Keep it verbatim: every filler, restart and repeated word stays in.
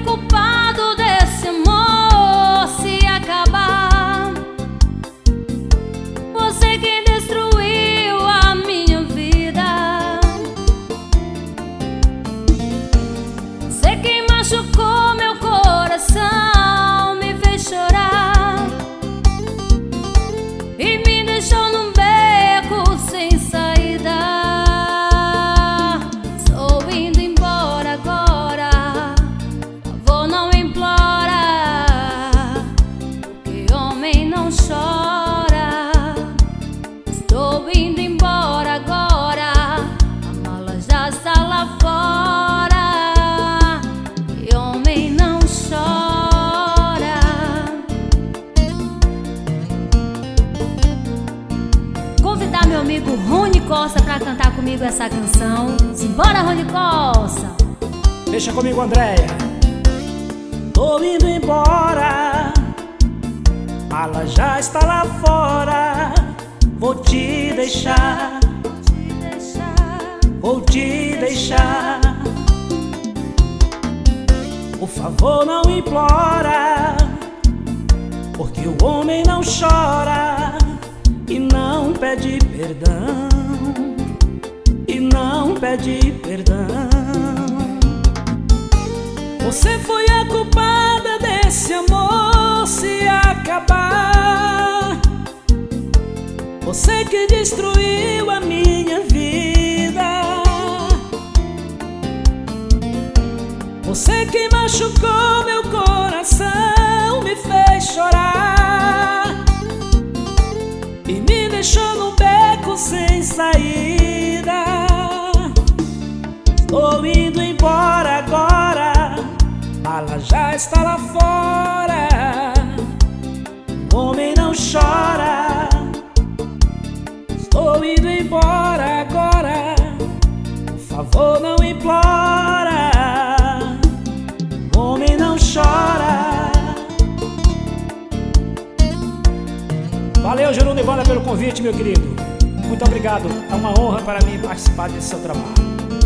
culpado desse amor se acabar. Você quem destruiu a minha vida. Você quem machucou meu coração, me fez chorar e me deixou num beco sem saída. Estou indo embora agora, favor não implora, porque homem não chora. Estou indo embora agora, a mala já está lá fora, e homem não chora. Convidar meu amigo Rony Costa pra cantar comigo essa canção. Simbora, Rony Costa! Deixa comigo, Andréia. Tô indo embora, mala já está lá fora. Vou te deixar, vou te deixar. Por favor não implora, porque o homem não chora e não pede perdão, e não pede perdão. Você foi a culpada desse amor se acabar. Você que destruiu a minha vida. Você que machucou meu coração, me fez chorar e me deixou num beco sem saída. Estou indo embora agora, mala já está lá fora. O homem não chora. Estou indo embora agora, por favor não implora. O homem não chora. Valeu, Jerônimo Banda, pelo convite, meu querido. Muito obrigado, é uma honra para mim participar desse seu trabalho.